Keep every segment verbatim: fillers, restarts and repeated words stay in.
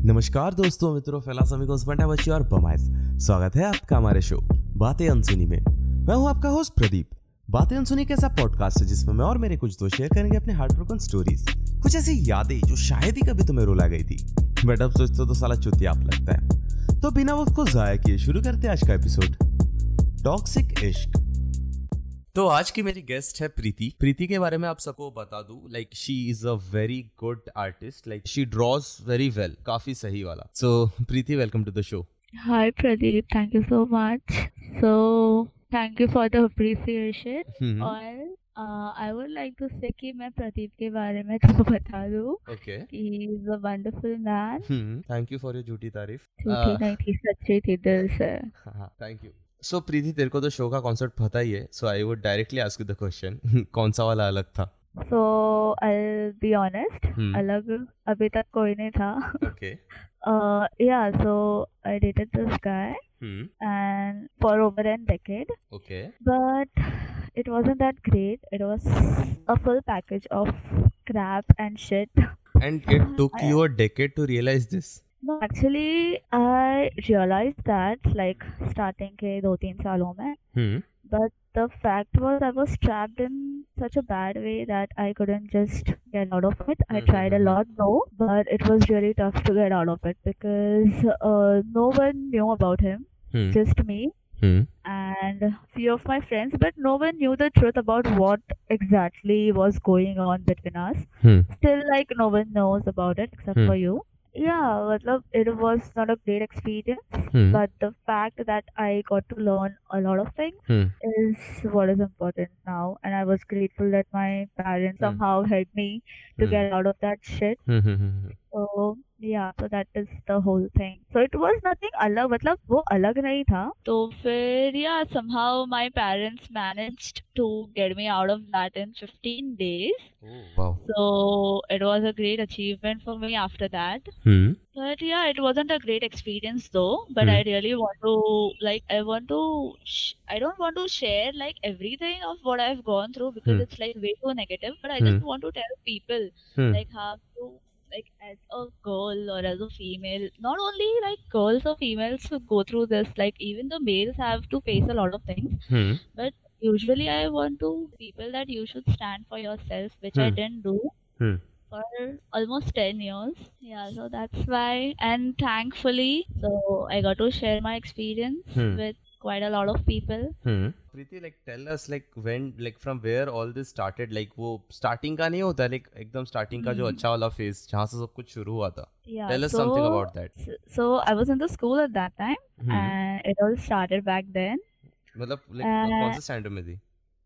नमस्कार दोस्तों, मित्रों, फैलास अमिगोस, बंटा बच्ची और बमाइस। स्वागत है आपका हमारे शो बातें अनसुनी में। मैं हूं आपका होस्ट प्रदीप। बातें अनसुनी एक ऐसा पॉडकास्ट है जिसमें मैं और मेरे कुछ दोस्त शेयर करेंगे अपने हार्ट ब्रोकन स्टोरीज, कुछ ऐसी यादें जो शायद ही कभी तुम्हें रुला गई थी, बट अब सोचते तो साला चुतियाप लगता है। तो बिना वक्त को जाया किए शुरू करते हैं आज का एपिसोड, टॉक्सिक इश्क। तो आज की मेरी गेस्ट है प्रीति। प्रीति के बारे में आप सबको बता दूं, like she is a very good artist, like she draws very well, काफी सही वाला। So Preeti, welcome to the show. Hi Pradeep, thank you so much. So thank you for the appreciation. Hmm, और uh, I would like to say कि मैं प्रदीप के बारे में तो बता दूं ओके। कि he is a wonderful man. Hmm, thank you for your झूठी तारीफ। झूठी नहीं थी, सच्ची थी दिल से। हाँ, थैंक यू। सो प्रीति, तेरे को तो शो का कॉन्सेप्ट पता ही है, so I would directly ask you the question, कौन सा वाला अलग था? So I'll be honest, हम्म, अलग अभी तक कोई नहीं था. Okay. uh, yeah, so I dated this guy hmm, and for over a decade, okay. but it wasn't that great. It was a full package of crap and shit. And it took I- you a decade to realise this? No, actually, I realized that like starting के दो तीन सालों में, हम्म, but the fact was I was trapped in such a bad way that I couldn't just get out of it. I Mhm, tried a mhm. lot though, but it was really tough to get out of it because uh, no one knew about him, hmm, just me hmm, and few of my friends, but no one knew the truth about what exactly was going on between us. Hmm, Still, like, no one knows about it except Hmm. for you. Yeah, matlab, it was not a great experience, hmm, but the fact that I got to learn a lot of things hmm, is what is important now, and I was grateful that my parents Hmm. somehow helped me to Hmm. get out of that shit. Hmm, hmm, hmm, So yeah, so that is the whole thing. So it was nothing अलग, मतलब वो अलग नहीं था. तो फिर yeah, somehow my parents managed to get me out of that in fifteen days. Oh, wow. So it was a great achievement for me after that. Hmm, But yeah, it wasn't a great experience though. But Hmm. I really want to, like, I want to, sh- I don't want to share like everything of what I've gone through because Hmm. it's like way too negative. But I Hmm. just want to tell people Hmm. like how to, like, as a girl or as a female, not only like girls or females who go through this, like even the males have to face a lot of things. Hmm. But usually I want to people that you should stand for yourself, which I Hmm. didn't do Hmm. for almost ten years. Yeah, so that's why. And thankfully, so I got to share my experience Hmm. with quite a lot of people. Hmm. Preeti, like tell us like when, like from where all this started, like वो starting का नहीं होता, like एकदम starting का जो Hmm. अच्छा वाला phase जहाँ से सब कुछ शुरू हुआ था। Yeah, Tell us so something about that. s- so I was in the school at that time, Hmm. and it all started back then. मतलब like Uh, कौन से standard में थी?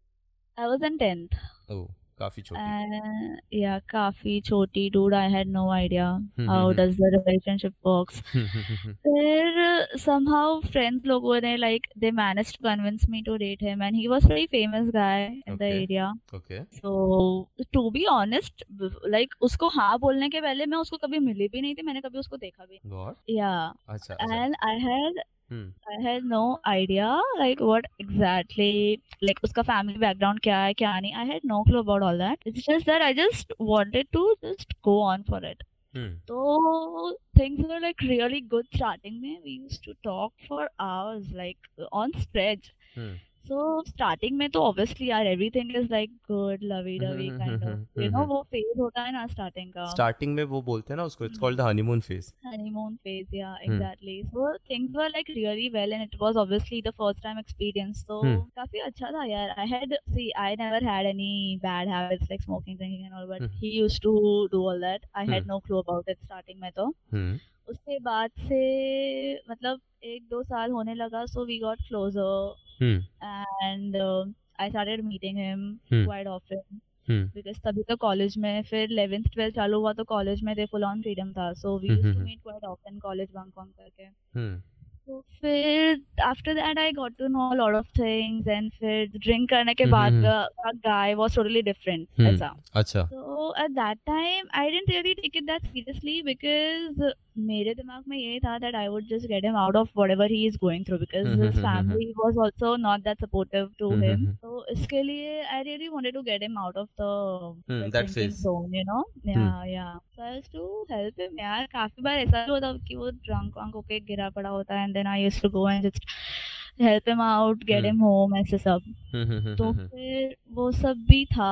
I was in tenth. Oh, काफी छोटी। Uh, yeah, काफी छोटी, dude. I had no idea Hmm, how hmm, does the relationship works. hmm, hmm, hmm, hmm. फिर somehow friends लोगों ने, like, they managed to convince me to date him, and he was a very famous guy in the Okay. area. Okay. So to be honest, like, उसको हाँ बोलने के पहले मैं उसको कभी मिली भी नहीं थी, मैंने कभी उसको देखा भी नहीं. What? Yeah, अच्छा अच्छा। and I had Hmm. I had no idea like what exactly, like उसका family background क्या है क्या नहीं. I had no clue about all that. It's just that I just wanted to just go on for it. Hmm. So things were like really good starting में. We used to talk for hours, like on stretch. Hmm. So starting में तो obviously यार everything is like good, lovey-dovey kind of. You know वो phase होता है ना starting का. Starting में वो बोलते हैं ना उसको, it's called the honeymoon phase. Honeymoon phase, yeah, Hmm. exactly. So things were like really well, and it was obviously the first time experience. So Hmm. काफी अच्छा था यार. I had, see, I never had any bad habits like smoking, drinking and all, but Hmm. he used to do all that. I had Hmm. no clue about it starting में तो. Hmm. उसके बाद से मतलब एक दो साल होने लगा, so we got closer, Hmm. and uh, I started meeting him Hmm. quite often. Hmm. Because तभी तो कॉलेज में, फिर eleventh twelfth चालू हुआ तो कॉलेज में थे, full on freedom था, so we used to meet quite often, college bunk bunk करके. Hmm. तो फिर after that I got to know a lot of things, and फिर drink करने के बाद हम्म, का guy was totally different Hmm. ऐसा. अच्छा। So at that time I didn't really take it that seriously because मेरे दिमाग में ये था that I would just get him out of whatever he is going through because his family was also not that supportive to him. So इसके लिए I really wanted to get him out of the, Hmm, the that drinking phase. zone, you know. Yeah, yeah. So I used to help him. यार काफी बार ऐसा भी होता कि वो drunk वांक होके गिरा पड़ा होता है and then I used to go and just help him out, get Hmm. him home, ऐसे सब. तो फिर वो सब भी था.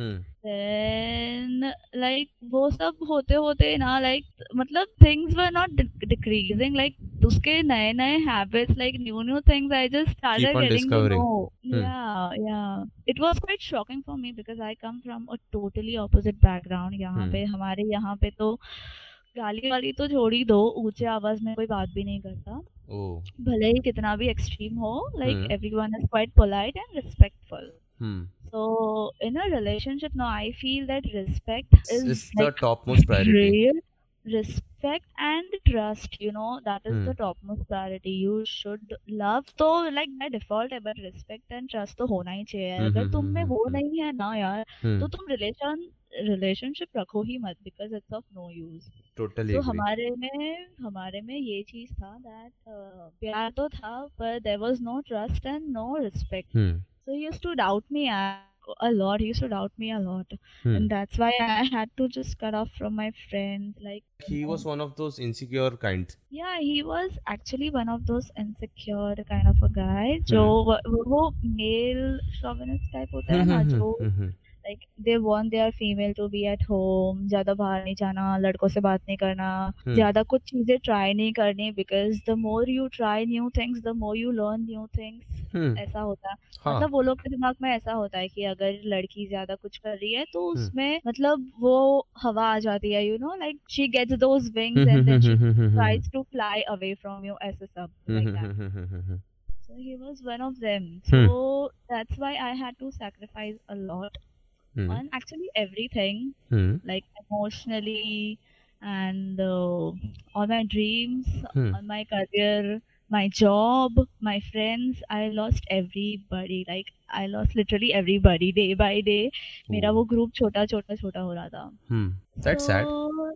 Then like वो सब होते होते ना like मतलब things were not de- decreasing like उसके नए नए habits like new new things I just started Keep on getting discovering. to know. Hmm. Yeah, yeah. It was quite shocking for me because I come from a totally opposite background. यहाँ Hmm. पे हमारे यहाँ पे तो गाली वाली तो छोड़ ही दो, ऊंचे आवाज में कोई बात भी नहीं करता. Oh. भले ही कितना भी एक्सट्रीम हो, like Hmm. everyone is quite polite and respectful. Hmm. So in a relationship now, I feel that respect is It's the like topmost priority. real respect and trust. You know that is Hmm. the topmost priority. You should love तो like by default है, but respect and trust तो होना ही चाहिए. Hmm, अगर hmm, तुम में hmm, वो hmm, नहीं है ना यार, hmm. तो तुम रिलेशन रिलेशनशिप रखो ही मत because it's of no use. Totally तो agree. हमारे में हमारे में ये चीज था that uh, प्यार तो था but there was no trust and no respect. Hmm. So he used to doubt me a a lot. He used to doubt me a lot, Hmm. and that's why I had to just cut off from my friends. Like He was one of those insecure kind. yeah, he was actually one of those insecure kind of a guy. जो वो वो male chauvinist type होता है ना, जो like they want their female to be at home, ज्यादा बाहर नहीं जाना, लड़कों से बात नहीं करना, Hmm. ज्यादा कुछ चीजें ट्राई नहीं करनी because the more you try new things, the more you learn new things. Hmm. ऐसा होता है. हाँ. मतलब वो लोग के दिमाग में ऐसा होता है कि अगर लड़की ज्यादा कुछ कर रही है तो Hmm. उसमें मतलब वो हवा आ जाती है, you know, like she gets those wings and then she tries to fly away from you, ऐसे सब like that. So he was one of them. So that's why I had to sacrifice a lot Hmm. on actually everything, Hmm. like emotionally and uh, all my dreams, Hmm. on my career, my job, my friends. I lost everybody. Like I lost literally everybody day by day. मेरा वो group छोटा छोटा छोटा हो रहा था. Hmm. That's sad. So,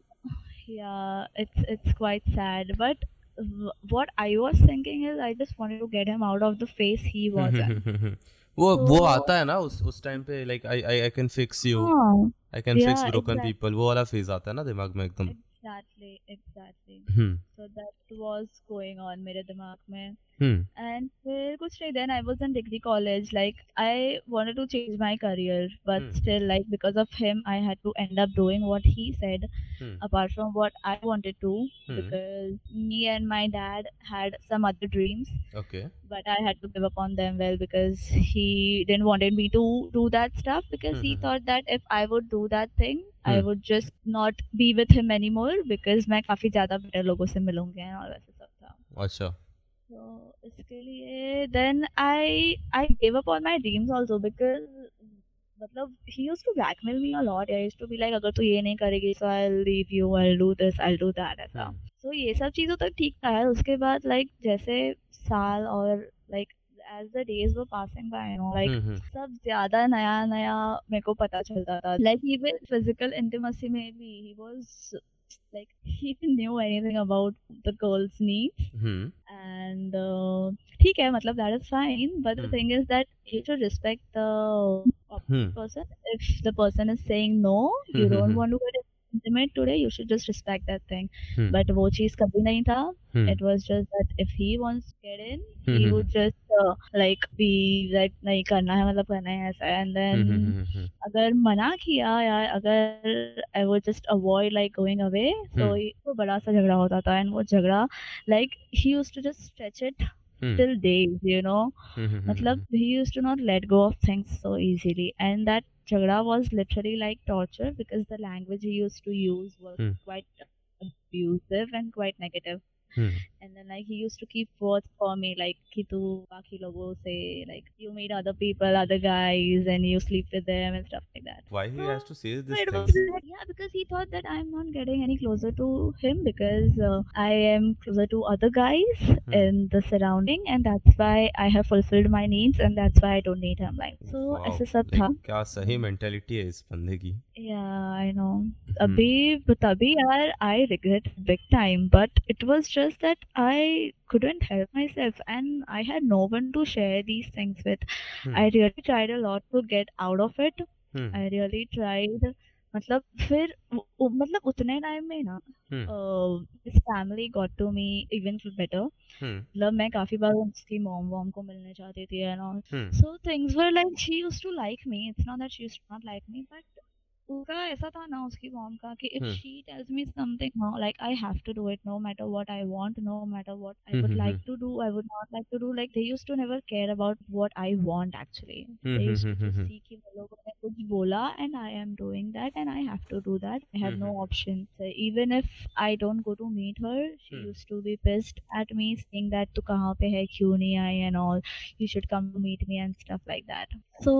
yeah, it's it's quite sad. But w- what I was thinking is I just wanted to get him out of the phase he was in. वो वो So- आता है ना उस उस टाइम पे like I I I can fix you हाँ, I can fix Yeah, broken exact- people वो वाला फेज आता है ना दिमाग में एकदम. exactly, exactly. Hmm So that was going on मेरे दिमाग में. हम्म And फिर कुछ नहीं, then I was in degree college. Like I wanted to change my career, but Hmm. still, like because of him, I had to end up doing what he said, Hmm. apart from what I wanted to, Hmm. because me and my dad had some other dreams, okay but I had to give up on them. Well, because he didn't wanted me to do that stuff because he Mhm. thought that if I would do that thing, I Hmm. would just not be with him anymore because मैं काफी ज्यादा better लोगों से मिलूंगी और वैसे सब था. अच्छा So इसके लिए then I I gave up on my dreams also because मतलब he used to blackmail me a lot. I used to be like अगर तू ये नहीं करेगी so I'll leave you, I'll do this, I'll do that ऐसा. Hmm. So ये सब चीज़ों तक ठीक था यार. उसके बाद like जैसे साल और like as the days were passing by, you know, like हम्म सब ज्यादा नया नया मेरे को पता चलता था. Like even physical intimacy में भी he was like he didn't knew anything about the girl's needs. Hmm And uh, ठीक है, मतलब that is fine, but the Hmm. thing is that you should respect the opposite Hmm. person. If the person is saying no, you Hmm, don't hmm, want to get intimate today, you should just respect that thing. Hmm. But वो चीज कभी नहीं था. Hmm. It was just that if he wants to get in, Hmm, he hmm, would just uh, like be like नहीं करना है मतलब करना है ऐसा. And then हम्म, हम्म, हम्म, अगर मना किया यार, अगर I would just avoid like going away, तो Hmm. ये वो बड़ा सा झगड़ा होता था. And वो झगड़ा like he used to just stretch it Hmm. till days, you know. Hmm, hmm, Matlab, he used to not let go of things so easily, and that jhagda was literally like torture because the language he used to use was Hmm. quite abusive and quite negative. Hmm, And then like he used to keep words for me like कि तू बाकी लोगों से like you meet other people, other guys, and you sleep with them and stuff like that. Why he So, has to say so this it thing? was like, yeah, because he thought that I'm not getting any closer to him because uh, I am closer to other guys Hmm. in the surrounding, and that's why I have fulfilled my needs, and that's why I don't need him. Like, so Wow, ऐसे सब like था. क्या सही mentality है इस बंदे की. Yeah, I know. Hmm. अभी तभी यार I regret big time, but it was just that I couldn't help myself and I had no one to share these things with. Hmm. I really tried a lot to get out of it. Hmm. I really tried. मतलब फिर उ- उ- मतलब उतने time में ना Hmm. his family got to me even better. Hmm. मतलब मैं काफी बार उसकी मॉम वॉम को मिलने जाती थी and all. Hmm. So things were like she used to like me. It's not that she used to not like me, but उसका ऐसा था ना उसकी मॉम का कि if Hmm. she tells me something no, like I have to do it no matter what I want, no matter what I Hmm. would Hmm. like to do, I would not like to do. Like they used to never care about what I want actually. Hmm. They used to Hmm. just Hmm. see कि वो लोगों ने कुछ बोला and I am doing that and I have to do that. I have no Hmm. option. So even if I don't go to meet her, she Hmm. used to be pissed at me saying that तू कहाँ पे है क्यों नहीं आई and all. You should come to meet me and stuff like that. So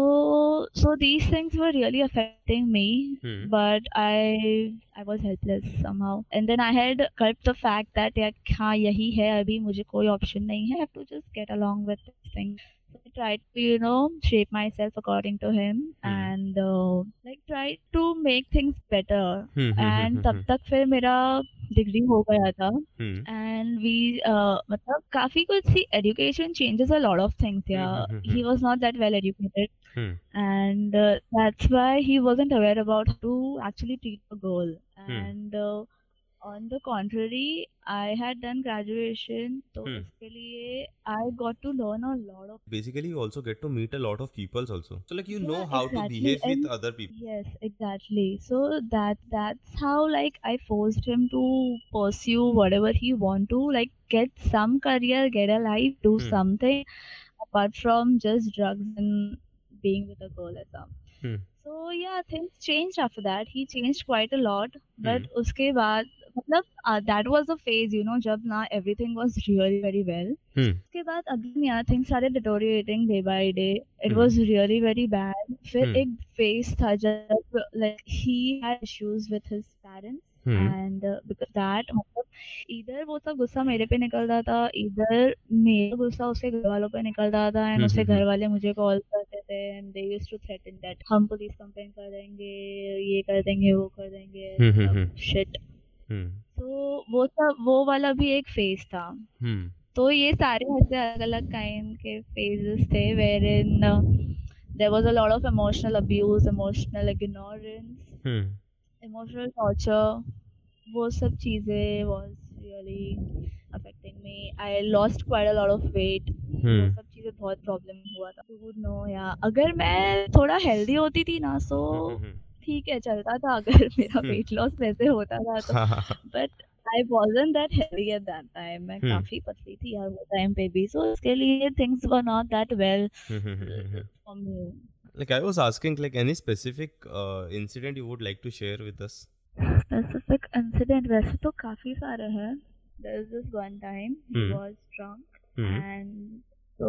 so these things were really affecting me. Hmm. But I I was helpless somehow. And then I had gulped the fact that यार हाँ यही है अभी मुझे कोई option नहीं है. I have to just get along with this thing. So I tried to you know shape myself according to him Hmm. and uh, like try to make things better. Hmm. Hmm. And Hmm. तब तक फिर मेरा degree हो गया था. Hmm. And we uh, मतलब काफी कुछ see education changes a lot of things. Yeah, Hmm. Hmm. he was not that well educated. Hmm. And uh, that's why he wasn't aware about how to actually treat a girl. Hmm. And uh, on the contrary, I had done graduation, so Hmm. इसके लिए I got to learn a lot of. Basically, you also get to meet a lot of people also. So like you know Yeah, how to exactly. behave with And other people. yes, exactly. So that that's how like I forced him to pursue whatever he want to, like get some career, get a life, do Hmm. something apart from just drugs and being with a girl or something. Hmm. So yeah, things changed after that. He changed quite a lot, but Hmm. उसके बाद मतलब uh, that was a phase, you know, जब ना everything was really very well. Hmm. उसके बाद again yeah, things started deteriorating day by day. It Hmm. was really very bad. फिर Hmm. एक phase था जब like he had issues with his parents. Hmm. And uh, because that मतलब इधर वो सब गुस्सा मेरे पे निकलता था, इधर मेरा गुस्सा उसके घर वालों पे निकलता था एंड हम्म, उसके हम्म, घर वाले मुझे कॉल करते थे and they used to threaten that हम पुलिस कंप्लेंट कर देंगे, ये कर देंगे, वो कर देंगे, हम्म, हम्म, हम्म। शिट. हम्म. तो वो सब वो वाला भी एक फेज था. हम्म. तो ये सारे ऐसे अलग अलग काइंड के फेजेस थे where in there was a lot of emotional abuse, emotional ignorance, hmm. Emotional torture. वो सब चीज़ें was really affecting me. I lost quite a lot of weight. वो हम्म. सब चीज़ें बहुत प्रॉब्लम हुआ था. You would know यार, अगर मैं थोड़ा हेल्दी होती थी ना सो हम्म. ठीक है चलता था. अगर मेरा हम्म. वेट लॉस वैसे होता था तो हाँ, हाँ, हाँ. But I wasn't that healthy at that time. मैं हम्म. काफी पतली थी यार वो टाइम पे भी. So इसके लिए things were not that well hmm, hmm, hmm, hmm. for me. Like I was asking, like any specific uh, incident you would like to share with us? Specific incident वैसे तो काफी सारे हैं. There's this one time he Hmm. was drunk hmm. and so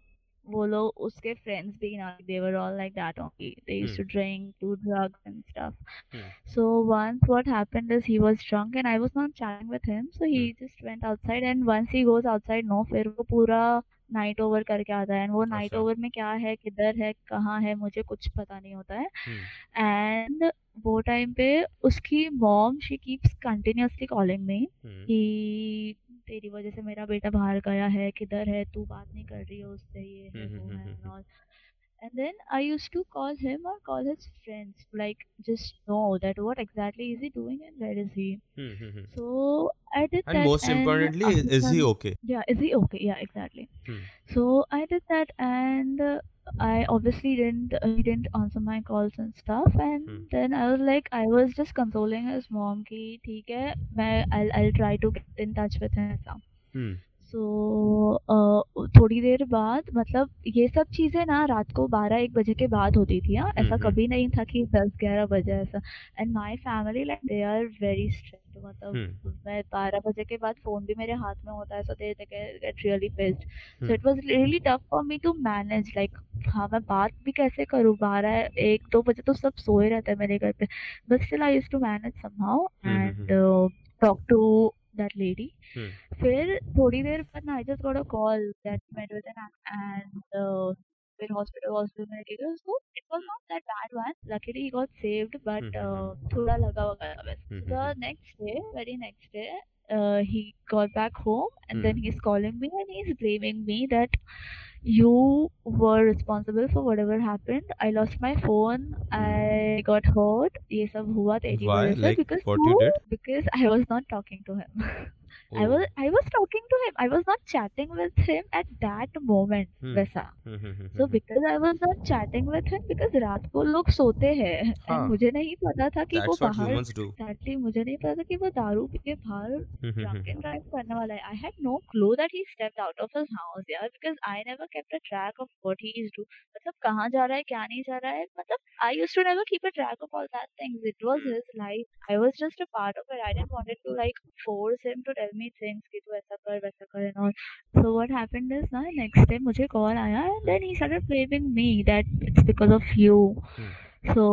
वो लोग उसके friends भी ना they were all like that only. They used Hmm. to drink, do drugs and stuff. Hmm. So once what happened is he was drunk and I was not chatting with him, so he just went outside and once he goes outside no फिर वो पूरा night over करके आता है. And वो night अच्छा. Over में क्या है, किधर है, कहाँ है, मुझे कुछ पता नहीं होता है. हम्म. एंड वो टाइम पे उसकी mom she keeps continuously calling me hmm. कि तेरी वजह से मेरा बेटा बाहर गया है, किधर है, तू बात नहीं कर रही है उससे, ये है हम्म, वो हम्म, है हम्म, and all. And then I used to call him or call his friends, like just know that what exactly is he doing and where is he. Hmm, hmm, hmm. So I did And that. most and importantly, is, after is he some- okay? Yeah, is he okay? Yeah, exactly. Hmm. So I did that, and uh, I obviously didn't uh, he didn't answer my calls and stuff. And Hmm. then I was like, I was just consoling his mom कि ठीक है, मैं I'll I'll try to get in touch with him ऐसा. Hmm. So uh, थोड़ी देर बाद मतलब ये सब चीज़ें ना रात को बारह एक बजे के बाद होती थी. हाँ, ऐसा हम्म. कभी नहीं था कि दस ग्यारह बजे ऐसा. And my family like they are very strict. to मतलब Hmm. मैं बारह बजे के बाद फोन भी मेरे हाथ में होता है, so they they get, get really pissed. So Hmm. it was really tough for me to manage, like हाँ मैं बात भी कैसे करूँ, बारह एक दो बजे तो सब सोए रहते हैं मेरे घर पे, but still I used to manage somehow Hmm. and uh, talk to that lady. Hmm. फिर थोड़ी देर बाद ना I just got a call that met with an and uh, फिर hospital was with me, so it was not that bad one. Luckily he got saved, but uh, थोड़ा लगा वगैरह बस. Hmm. The next day, very next day, uh, he got back home and then he's calling me and he's blaming me that you were responsible for whatever happened. I lost my phone. I got hurt. ये सब हुआ तेरी Why? वजह से Like because what you तू did? because I was not talking to him. I Oh. was I was talking to him. I was not chatting with him at that moment. Hmm. वैसा. Hmm. Hmm. Hmm. So Hmm. because I was not chatting with him because रात को लोग सोते हैं हाँ. and मुझे नहीं पता था कि वो That's what बाहर humans do. exactly मुझे नहीं पता था कि वो दारू पी के बाहर Hmm. Hmm. drunk Hmm. and drive करने वाला है. I had no clue that he stepped out of his house, yeah, because I never kept a track of what he is doing. मतलब कहाँ जा रहा है क्या नहीं जा रहा है, मतलब I used to never keep a track of all that things. It was his life. I was just a part of it. I didn't want to like force him to tell me things कि तू ऐसा कर वैसा कर and all. So what happened is ना next day मुझे call आया and then he started blaming me that it's because of you. Hmm. So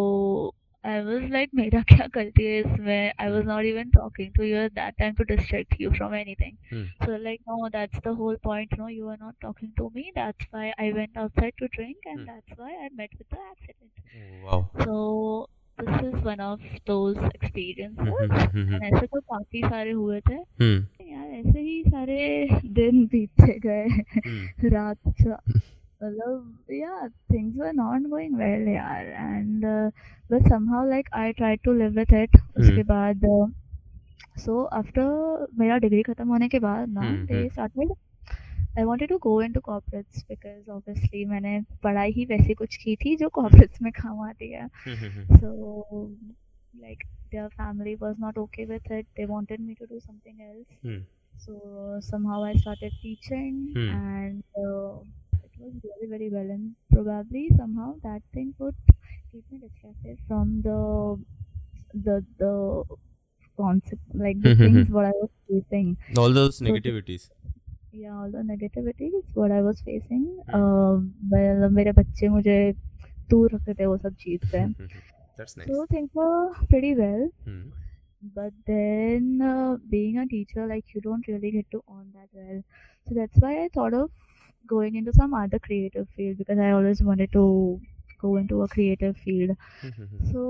I was like मेरा क्या गलती है इसमें? I was not even talking to you at that time to distract you from anything. Hmm. So like no, that's the whole point. No, you were not talking to me. That's why I went outside to drink and Hmm. that's why I met with the accident. Oh, wow. So this is one of those experiences. Hmm. Hmm. Hmm. And ऐसे तो काफी सारे हुए थे. Hmm. यार ऐसे ही सारे दिन बीतते गए. Hmm. रात मतलब yeah, things were not going well यार and uh, but somehow like I tried to live with it. उसके बाद uh, so after मेरा डिग्री खत्म होने के बाद ना Hmm. they started I wanted to go into corporates because obviously मैंने पढ़ाई ही वैसी कुछ की थी जो corporates में काम आती है. Hmm. So like their family was not okay with it. They wanted me to do something else. Hmm. So somehow I started teaching Hmm. and uh, it was really very well and probably somehow that thing would keep me distracted from the the the concept like the things what I was facing. All those So negativities. yeah, all the negativities what I was facing. Hmm. Uh, well, मेरे बच्चे मुझे दूर रखते थे वो सब चीज से. That's nice. So things were pretty well. Hmm. But then uh, being a teacher, like you don't really get to earn that well. So that's why I thought of going into some other creative field because I always wanted to go into a creative field. So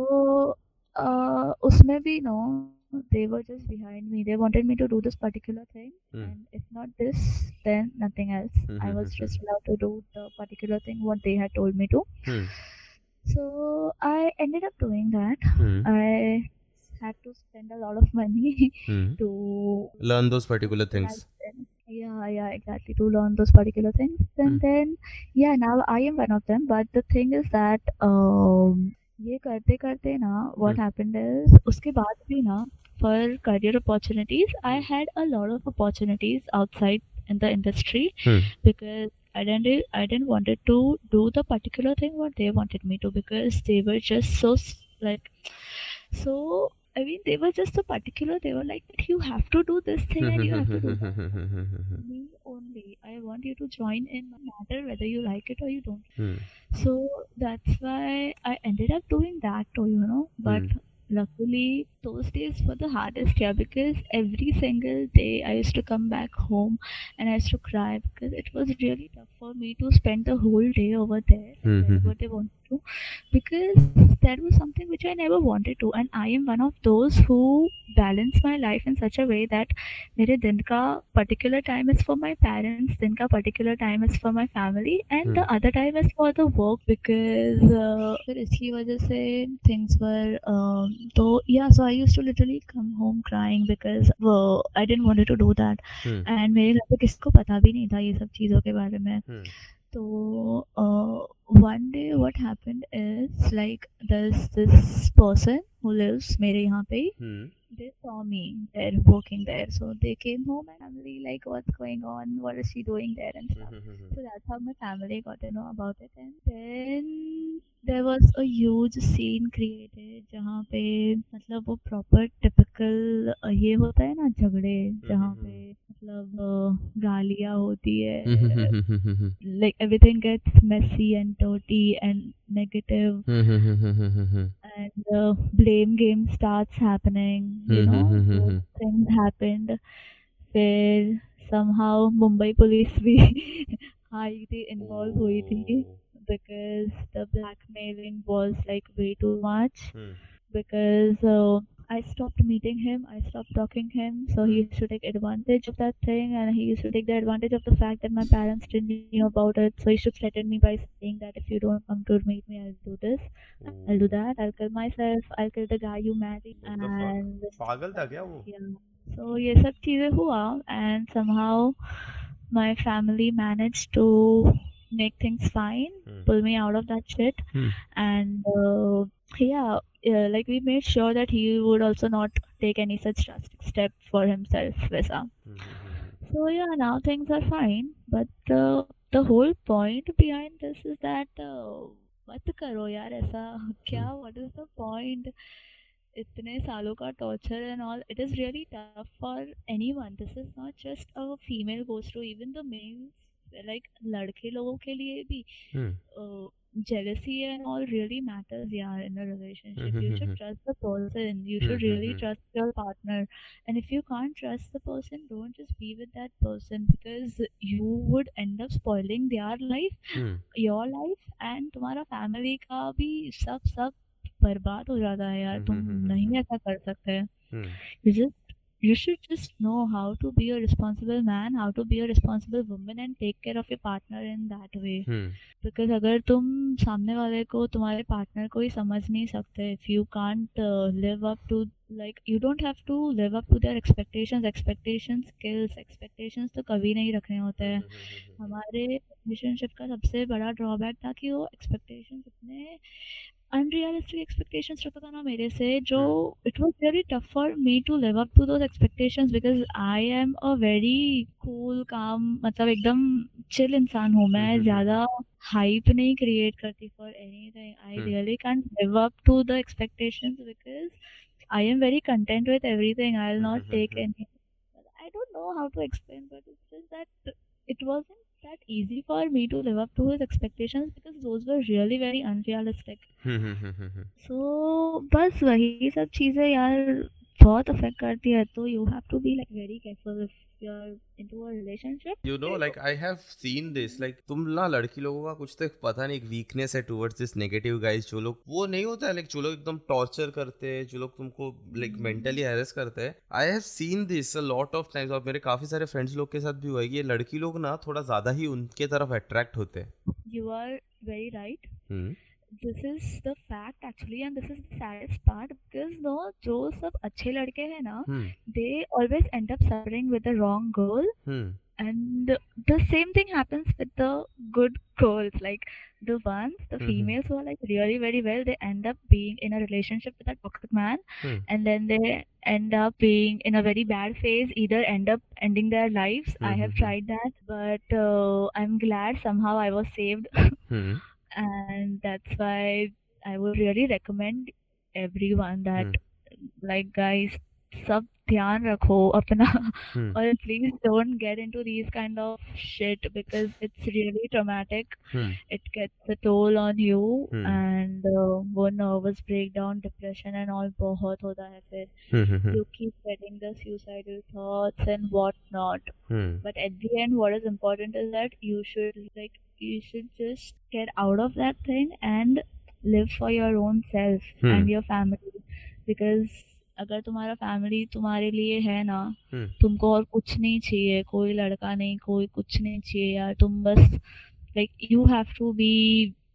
uh, उसमें भी no, they were just behind me. They wanted me to do this particular thing, Hmm. and if not this, then nothing else. I was just allowed to do the particular thing what they had told me to. Hmm. So I ended up doing that. Hmm. I had to spend a lot of money Hmm. to Learn those particular things. yeah yeah exactly to learn those particular things and Hmm. then yeah now I am one of them but the thing is that um ये करते करते ना what Hmm. happened is उसके बाद भी ना for career opportunities I had a lot of opportunities outside in the industry Hmm. because I didn't re- I didn't wanted to do the particular thing what they wanted me to because they were just so s- like so I mean they were just so particular. They were like you have to do this thing and you have to do that. Me only. I want you to join in no matter whether you like it or you don't. Hmm. So that's why I ended up doing that too, you know. But Hmm. luckily those days were the hardest, yeah, because every single day I used to come back home and I used to cry because it was really tough for me to spend the whole day over there and Mhm. wherever they wanted to because that was something which I never wanted to and I am one of those who balance my life in such a way that मेरे दिन का particular time is for my parents, दिन का particular time is for my family and the Hmm. other time is for the work because uh, फिर इसकी वजह से things were um, तो yeah so I used to literally come home crying because uh, I didn't wanted to do that Hmm. and मेरे घर पे किसी को पता भी नहीं था ये सब चीज़ों के बारे में Hmm. So uh, one day what happened is like there's this person who lives मेरे यहाँ पे ही. Hmm. They saw me there working there, so they came home and family like what's going on, what is she doing there and stuff. So that's how my family got to know about it. And then there was a huge scene created जहाँ पे मतलब वो proper typical अ, ये होता है ना झगड़े जहाँ पे मतलब अ, गालियाँ होती है, like everything gets messy and dirty and negative and uh, blame game starts happening, you know, those things happened. फिर somehow मुंबई पुलिस भी आई थी, इन्वॉल्व हुई थी because the blackmailing was like way too much. Because uh, I stopped meeting him, I stopped talking him, so he used to take advantage of that thing, and he used to take the advantage of the fact that my parents didn't know about it, so he used to threaten me by saying that if you don't come to meet me, I'll do this, I'll do that, I'll kill myself, I'll kill the guy you married. What the fuck? And पागल था क्या वो? yeah, so ये सब चीजें हुआ, and somehow my family managed to make things fine, Hmm. pull me out of that shit. Hmm. And uh, yeah, uh, like we made sure that he would also not take any such drastic step for himself, वैसा. So yeah, now things are fine, but uh, the whole point behind this is that uh, मत करो यार ऐसा, क्या, what is the point? इतने सालों का torture and all, it is really tough for anyone. This is not just a female goes through, even the males, like लड़के लोगों के लिए भी Hmm. uh, jealousy and all really matters, yeah, in a relationship. You should trust the person, you should really trust your partner, and if you can't trust the person, don't just be with that person, because you would end up spoiling their life, Hmm. your life, and तुम्हारा family का भी सब सब बर्बाद हो जाता है यार. तुम नहीं ऐसा कर सकते. Hmm. You just you should just know how to be a responsible man, how to be a responsible woman, and take care of your partner in that way. Hmm. Because अगर तुम सामने वाले को, तुम्हारे पार्टनर को ही समझ नहीं सकते, if you can't uh, live up to, like you don't have to live up to their expectations. Expectations kills. Expectations तो कभी नहीं रखने होते हैं. हमारे relationship का सबसे बड़ा drawback था कि वो expectations इतने unrealistic expectations रखता था ना मेरे से, जो it was very tough for me to live up to those expectations, because I am a very cool, calm, मतलब एकदम chill इंसान हूँ मैं, ज़्यादा hype नहीं create करती for anything. I really can't live up to the expectations because I am very content with everything. I'll not take any. I don't know how to explain, but it's just that it wasn't that easy for me to live up to his expectations because those were really very unrealistic. So बस वही सब चीज़ें यार बहुत affect करती है, तो you have to be like very careful if you're into a relationship. You know, like I have seen this, like तुम ना लड़की लोगों का कुछ तो एक पता नहीं, एक वीकनेस है towards this negative guys, जो लोग वो नहीं होता है, like जो लोग एकदम टॉर्चर करते हैं, जो लोग तुमको like mentally harass करते हैं. I have seen this a lot of times, और मेरे काफी सारे फ्रेंड्स लोग के साथ भी हुआ है कि ये लड़की लोग ना थोड़ा ज्यादा ही उनके तरफ अट्रैक्ट होते हैं. You are very right. Hmm. This is the fact actually, and this is the saddest part, because no, जो सब अच्छे लड़के हैं ना, Hmm. they always end up suffering with the wrong girl. Hmm. And the same thing happens with the good girls, like the ones, the Mhm. females who are like really very well, they end up being in a relationship with a toxic man, Hmm. and then they end up being in a very bad phase, either end up ending their lives. I have Mhm. tried that, but uh, I'm glad somehow I was saved. Hmm. And that's why I would really recommend everyone that like guys, सब ध्यान रखो अपना, Hmm. or please don't get into these kind of shit because it's really traumatic. Hmm. It gets a toll on you, Hmm. and uh, वो nervous breakdown, depression and all बहुत होता है फिर. Hmm. You keep getting the suicidal thoughts and whatnot. Hmm. But at the end, what is important is that you should like you should just get out of that thing and live for your own self Hmm. and your family. Because अगर तुम्हारा family तुम्हारे लिए है ना, Hmm. तुमको और कुछ नहीं चाहिए, कोई लड़का नहीं, कोई कुछ नहीं चाहिए यार. तुम बस like you have to be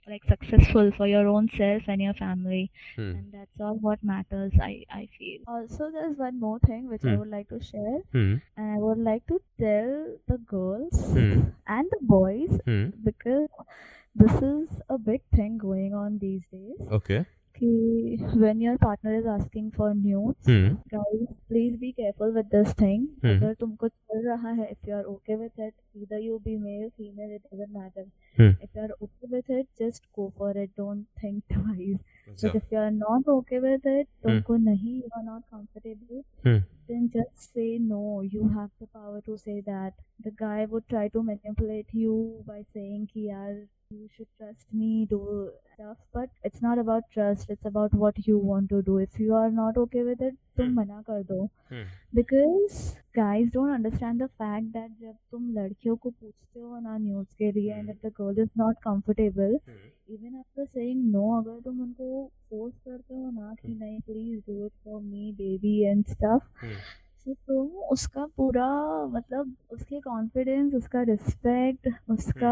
like successful for your own self and your family, Hmm. and that's all what matters. I I feel. Also, there's one more thing which I Hmm. would like to share, Hmm. and I would like to tell the girls Hmm. and the boys, Hmm. because this is a big thing going on these days. Okay. कि when your partner is asking for nudes, Hmm. guys, please be careful with this thing. Hmm. अगर तुमको चल रहा है, if you are okay with it, either you be male, female, it doesn't matter. Hmm. If you are okay with it, just go for it. Don't think twice. अच्छा. But if you are not okay with it, तुमको नहीं, you are not comfortable, Hmm. then just say no. You have the power to say that. The guy would try to manipulate you by saying कि यार you should trust me, do stuff, but it's not about trust, it's about what you want to do. If you are not okay with it, तुम Hmm. मना कर दो. Hmm. Because guys don't understand the fact that जब तुम लड़कियों को पूछते हो ना न्यूज़ के लिए, and if the girl is not comfortable, Hmm. even after saying no, अगर तुम उनको force करते हो ना कि नहीं please do it for me baby and stuff, Hmm. so तुम उसका पूरा मतलब उसके कॉन्फिडेंस, उसका रिस्पेक्ट, उसका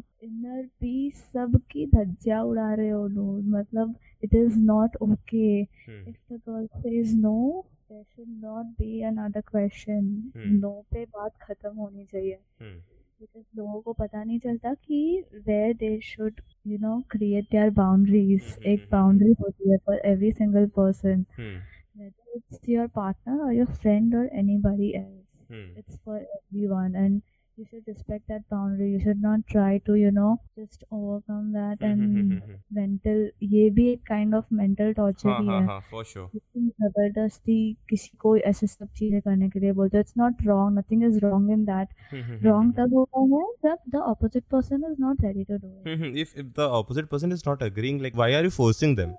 इनर पीस सब की धज्जियाँ उड़ा रहे हो लोग. मतलब it is not okay. Hmm. If the girl says no, there should not be another question. Hmm. No पे बात खत्म होनी चाहिए. Hmm. Because लोगों को पता नहीं चलता कि where they should, you know, create their boundaries. Hmm. एक boundary होती है for every single person. Hmm. Whether it's your partner or your friend or anybody else. Hmm. It's for everyone, and you should respect that boundary. You should not try to, you know, just overcome that and mental, ये भी एक kind of mental torture हाँ ही हाँ है. हाँ for sure. तुम जबरदस्ती किसी को ऐसे सब चीजें करने के लिए बोलते हो. It's not wrong. Nothing is wrong in that. Wrong तब होता है जब the opposite person is not ready to do it. if if the opposite person is not agreeing, like why are you forcing them?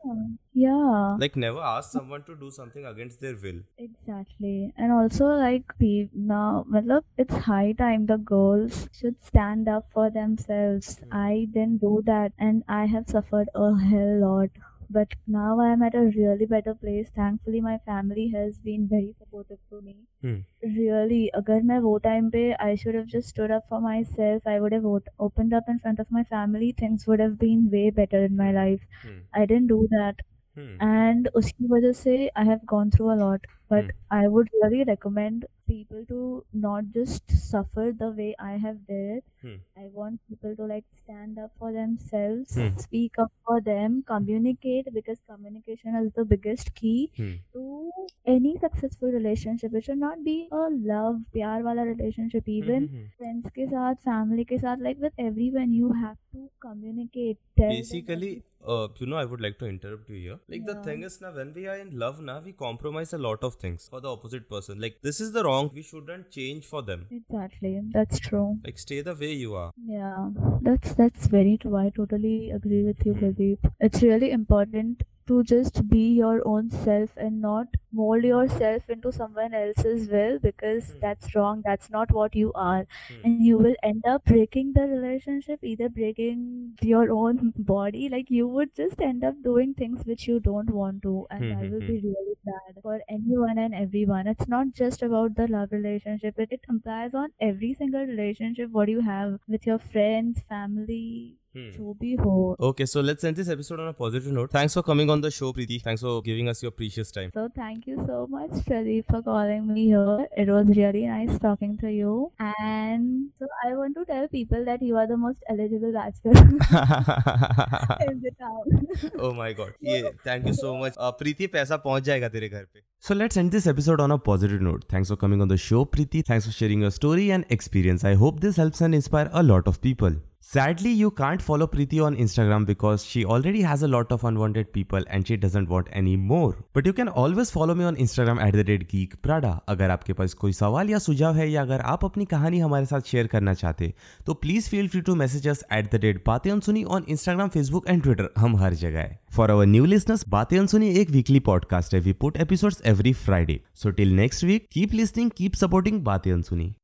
Yeah. Like never ask someone to do something against their will. Exactly. And also like pe- now matlab, it's high time the girls should stand up for themselves. Hmm. I didn't do that and I have suffered a hell lot. But now I am at a really better place. Thankfully my family has been very supportive to me. Hmm. Really, अगर मैं वो time पे I should have just stood up for myself. I would have op- opened up in front of my family. Things would have been way better in my life. Hmm. I didn't do that. Hmm. And उसकी वजह से I have gone through a lot. But Hmm. I would really recommend people to not just suffer the way I have did. Hmm. I want people to like stand up for themselves, Hmm. speak up for them, communicate, because communication is the biggest key Hmm. to any successful relationship. It should not be a love, प्यार वाला relationship. Even Hmm. friends के साथ, family के साथ, like with everyone, you have to communicate. Tell them Basically, uh, you know, I would like to interrupt you here. Like the Yeah. thing is, now when we are in love, now we compromise a lot of things for the opposite person. Like this is the wrong. We shouldn't change for them. Exactly, that's true. Like stay the way you are. Yeah, that's that's very true. I totally agree with you, Hmm. Pradeep. It's really important to just be your own self and not mold yourself into someone else's will, because Hmm. that's wrong. That's not what you are. Hmm. And you will end up breaking the relationship, either breaking your own body, like you would just end up doing things which you don't want to, and Hmm, that hmm, will hmm. be really bad for anyone and everyone. It's not just about the love relationship, it, it applies on every single relationship what you have with your friends, family, Hmm. जो भी हो. Okay, so let's end this episode on a positive note. Thanks for coming on the show, Preeti. Thanks for giving us your precious time. So thank you so much, Pradeep, for calling me here. It was really nice talking to you. And so I want to tell people that you are the most eligible bachelor in the town. Oh my god. Yeah, thank you so much. Uh, Preeti, पैसा पहुंच जाएगा तेरे घर पे. So let's end this episode on a positive note. Thanks for coming on the show, Preeti. Thanks for sharing your story and experience. I hope this helps and inspire a lot of people. Sadly, you can't follow Preeti on Instagram because she already has a lot of unwanted people and she doesn't want any more. But you can always follow me on Instagram at the rate Geek Prada. अगर आपके पास कोई सवाल या सुझाव है या अगर आप अपनी कहानी हमारे साथ शेयर करना चाहते तो please feel free to message us at the rate Baatein Ansuni on Instagram, Facebook and Twitter. हम हर जगह है. For our new listeners, Baatein Ansuni एक वीकली पॉडकास्ट है. We put episodes every Friday. So till next week, keep listening, keep supporting Baatein Ansuni.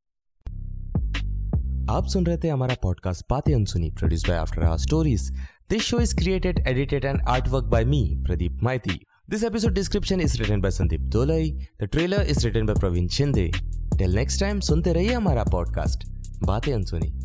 आप सुन रहे थे हमारा podcast Baatein Ansuni, produced by after hour stories. This show is created, edited and artwork by me, Pradeep Maity. This episode description is written by Sandeep Dolai. The trailer is written by Praveen Shinde. Till next time, सुनते रहिए हमारा podcast Baatein अनसुनी.